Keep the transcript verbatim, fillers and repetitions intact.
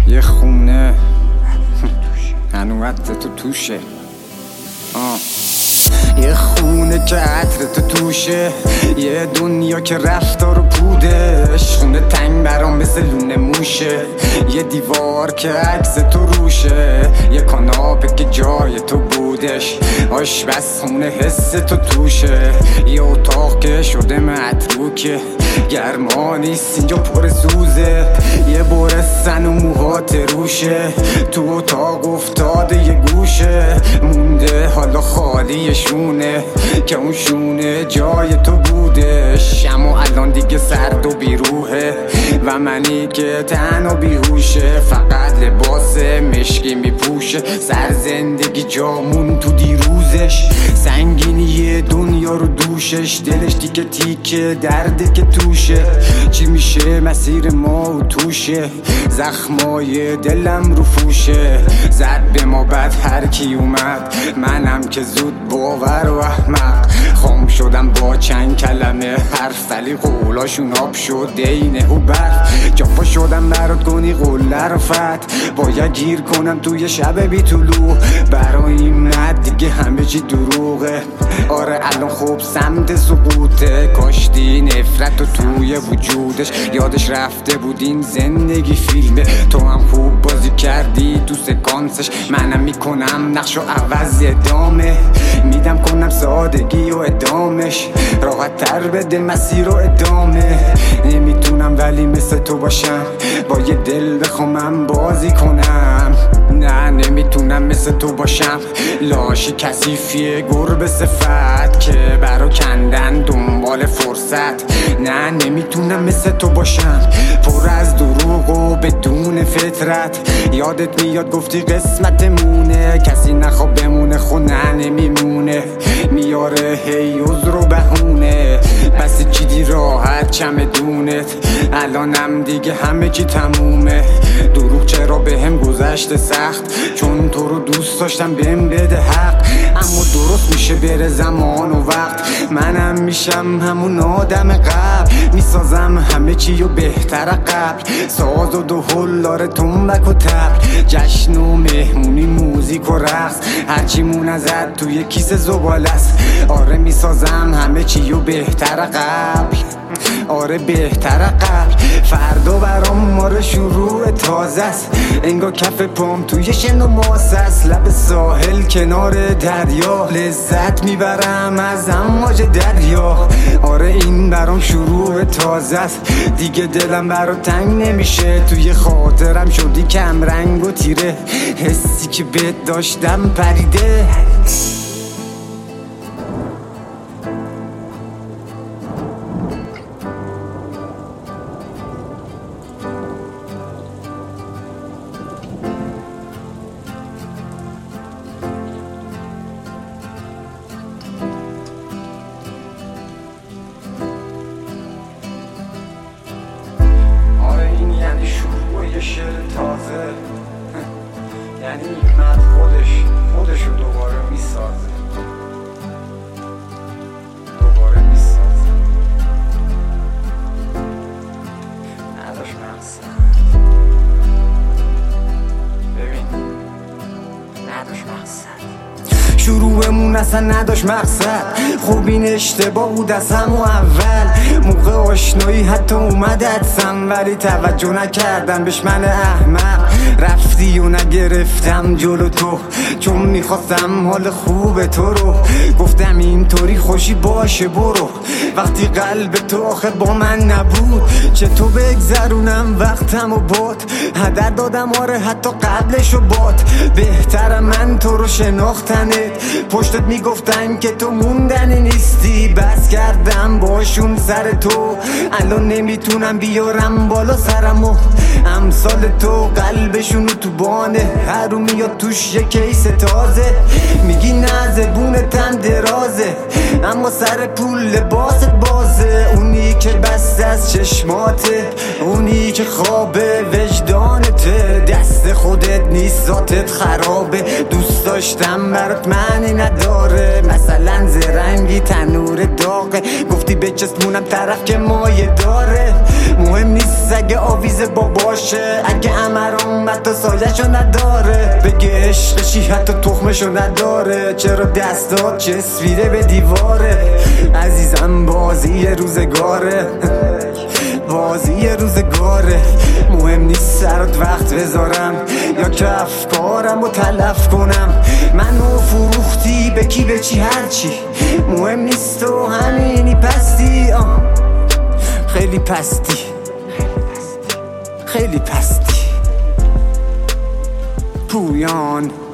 یه خونه هنوز تو توشه آه. یه خونه که عطر تو توشه، یه دنیا که رفتار و بودش، خونه تنگ برام مثل لونه موشه، یه دیوار که عکس تو روشه، یه کاناپه که جای تو بودش، آشپزخونه حس تو توشه، یه اتاق که شده متروکه، گرما نیست اینجا پر سوزه، یه برسن و موهات روشه، تو اتاق افتاده یه گوشه، مونده حالا خالی شونه که اون شونه جای تو بودش، اما الان دیگه سرد و بیروحه و منی که تن و بیهوشه، فقط لباس مشکی میپوشه، سر زندگی جامون تو دیروزش، سنگینی دنیا رو دوشش، دلش تیکه تیکه درده که توشه، چی میشه مسیر ما و توشه، زخمای دلم رو فوشه، زد به ما بد هر کی اومد، منم که زود باور و احمق، خام شدم با چند کلمه حرف، ولی قولاشون آب شد دینه و برف، جافا شدم برات کنی قله رو فت، باید گیر کنم توی شب بی طلوع، برای این مرد دیگه همه چی دروغه، آره الان خوب سمت سقوطه، کاشتی نفرت و توی وجودش، یادش رفته بود این زندگی فیلمه، تو هم خوب بازی کردی تو سکانسش، منم میکنم نقش و عوض ادامه، میدم کنم سادگی و ادامش، راحت تر بده مسیر و ادامه، نمیتونم ولی مثل تو باشم، با یه دل بخوام بازی کنم، نه نمیتونم مثل تو باشم، لاشی کثیفیه گربه صفت که برا کندن دنبال فرصت، نه نمیتونم مثل تو باشم، پر از دروغ و بدون فطرت، یادت میاد گفتی قسمتمونه، کسی نخواب بمونه خونه نمیمونه، میاره هی عذر و بهونه، بس چیدی راحت چمدونت، الانم دیگه همه چی تمومه، دروغ چرا به هم گذشته سخت، چون تو رو دوست داشتم بهم بده حق، اما درست میشه بره زمان و وقت، منم میشم همون آدم قبل، میسازم همه چی و بهتر قبل، ساز و دهل داره تنبک و تبل، جشن و مهمونی موزیک و رقص، هرچی مون ازت توی کیسه زباله است، آره میسازم همه چی و بهتر قبل، آره بهتر قبل، فردا برام ماره شروع تازه است، انگار کف پام توی شن و ماس است، لب ساحل کنار دریا، لذت میبرم از امواج دریا، آره این برام شروع تازه است، دیگه دلم برا تنگ نمیشه، توی خاطرم شدی کم رنگ و تیره، حسی که بهت داشتم پریده. یه شعر تازه، یعنی مرد خودش خودشو دوباره میسازه، دوباره میسازه، نداشت مقصد، ببین نداشت مقصد، شروعمون اصلا نداشت مقصد، خوب این اشتباه بود از همون اول، موقع آشنایی حتی اومدتم ولی توجه نکردم بهش، من احمق رفتی و نگرفتم جلو تو، چون میخواستم حال خوب تو رو، گفتم اینطوری خوشی باشه برو، وقتی قلب تو آخه با من نبود، چطور بگذرونم وقتم و باد، هدر دادم آره حتی قبلش و باد، بهترم من تو رو شناختنت، پشتت میگفتن که تو موندنی نیستی، بس کردم باشون سر تو، الان نمیتونم بیارم بالا سرمو، امثال تو قلبشونو تو بانه، هر رو میاد توش یه کیس تازه، میگی نه زبونتم درازه، اما سر پول لباست بازه، اونی که بسته از چشماته، اونی که خوابه وجدانته، دست خودت نیست ذاتت خرابه، دوست داشتم برات معنی نداره، مثلا زرنگی تنور داغه، گفتی بچسبونم طرف که مایه داره، مهم نیست اگه آویز بابا باشه. اگه عمر اومد تو سایه‌شو نداره، بگه عشقشی حتی تخمشو نداره. چرا دستات چسبیده به دیواره؟ عزیزم بازی روزگاره، بازی روزگاره. مهم نیست سرات وقت بذارم یا که افکارم رو تلف کنم. منو فروختی به کی به چی هرچی، مهم نیست تو همینی پستی. آه. خیلی پستی، خیلی پستی. پویان